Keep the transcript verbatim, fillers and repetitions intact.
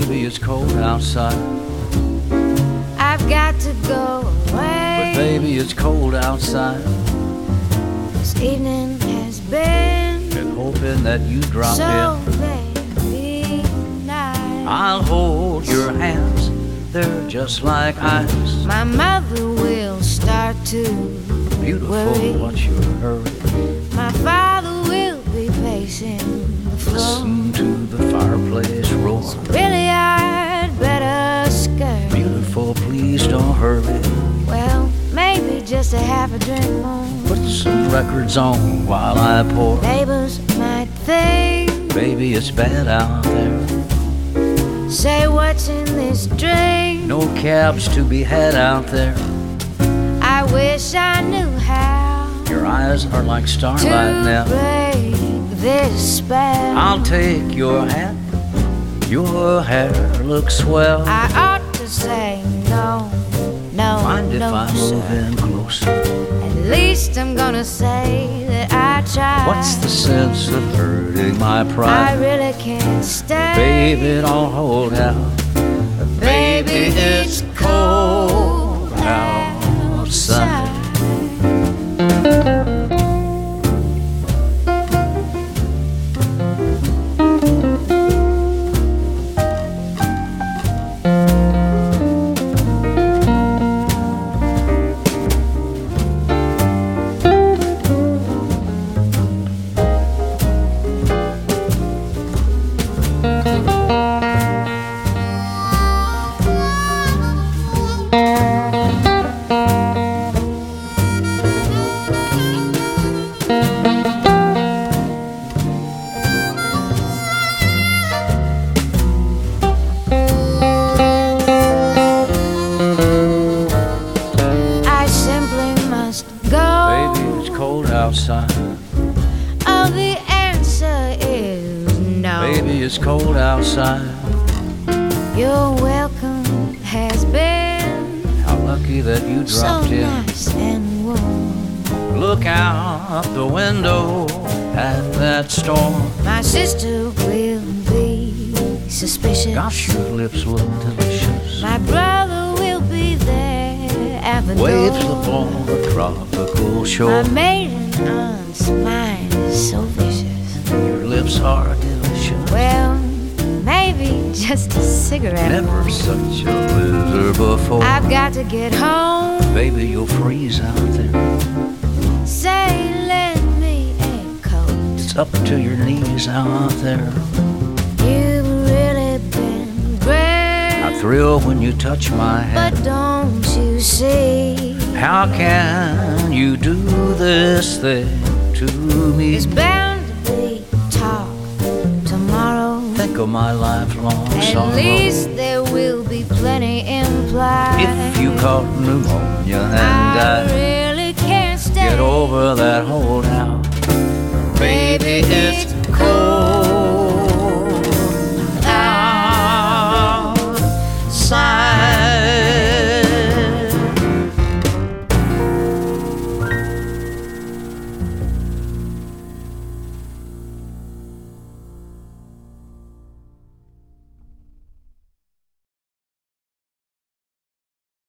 Baby, it's cold outside. I've got to go away. But baby, it's cold outside. This evening has been Been hoping that you drop so in. very nice. I'll hold your hands, they're just like ice. My mother will start to Beautiful, worry. what's your hurry? My father will be pacing the floor. Listen to the fireplace roar. Really, I'd better scurry. Beautiful, please don't hurry. Well, maybe just a half a drink more. Put some records on while I pour. Neighbors might think, Baby, it's bad out there. say what's in this drink. No cabs to be had out there. I wish I knew how Your eyes are like starlight to now. break this spell. I'll take your hat. Your hair looks swell. I ought to say no, no, Mind if no, I move sir. in closer? At least I'm gonna say that I tried. What's the sense of hurting my I pride? really can't stay. Baby, don't hold out. Baby, it's cold outside. I simply must go. Baby, it's cold outside. Oh, the answer is no. Baby, it's cold outside. Your welcome has been How lucky that you so dropped in. nice and warm. Look out the window at that storm. My sister will be suspicious. Gosh, your lips look delicious. My brother will be there at the Waves door. upon the tropical My shore. maiden aunt's mind is so vicious. Your lips are delicious. Well, maybe just a cigarette. Never such a blizzard before. I've got to get home. Baby, you'll freeze out there. Say, lend me a coat. It's up to your knees out there. You've really been great. I thrill when you touch my But hand. don't you see? How can you do this thing to me? There's bound to be talk tomorrow. Think of my lifelong At sorrow. least there will be plenty implied. If you caught pneumonia and I I really can't stay. get over that holdout, baby, it's cold outside.